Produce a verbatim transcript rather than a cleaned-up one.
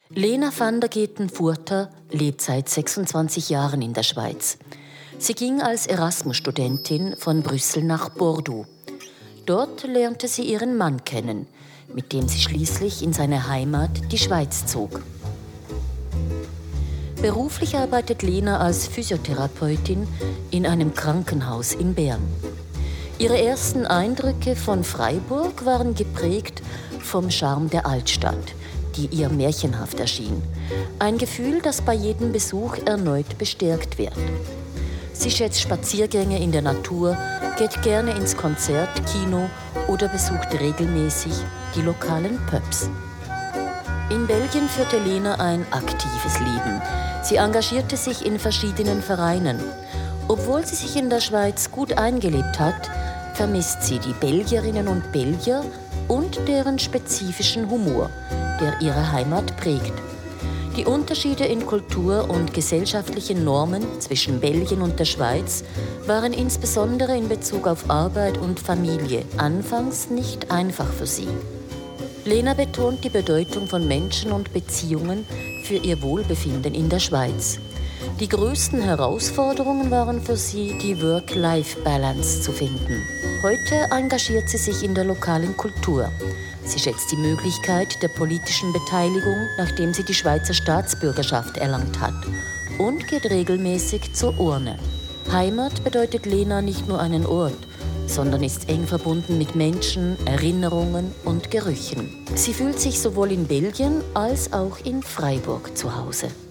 Lena van der Geten-Furter lebt seit sechsundzwanzig Jahren in der Schweiz. Sie ging als Erasmus-Studentin von Brüssel nach Bordeaux. Dort lernte sie ihren Mann kennen, mit dem sie schließlich in seine Heimat, die Schweiz, zog. Beruflich arbeitet Lena als Physiotherapeutin in einem Krankenhaus in Bern. Ihre ersten Eindrücke von Freiburg waren geprägt vom Charme der Altstadt, die ihr märchenhaft erschien. Ein Gefühl, das bei jedem Besuch erneut bestärkt wird. Sie schätzt Spaziergänge in der Natur, geht gerne ins Konzert, Kino oder besucht regelmäßig die lokalen Pubs. In Belgien führte Lena ein aktives Leben. Sie engagierte sich in verschiedenen Vereinen. Obwohl sie sich in der Schweiz gut eingelebt hat, vermisst sie die Belgierinnen und Belgier und deren spezifischen Humor, der ihre Heimat prägt. Die Unterschiede in Kultur und gesellschaftlichen Normen zwischen Belgien und der Schweiz waren insbesondere in Bezug auf Arbeit und Familie anfangs nicht einfach für sie. Lena betont die Bedeutung von Menschen und Beziehungen für ihr Wohlbefinden in der Schweiz. Die größten Herausforderungen waren für sie, die Work-Life-Balance zu finden. Heute engagiert sie sich in der lokalen Kultur. Sie schätzt die Möglichkeit der politischen Beteiligung, nachdem sie die Schweizer Staatsbürgerschaft erlangt hat, und geht regelmäßig zur Urne. Heimat bedeutet Lena nicht nur einen Ort, sondern ist eng verbunden mit Menschen, Erinnerungen und Gerüchen. Sie fühlt sich sowohl in Belgien als auch in Freiburg zu Hause.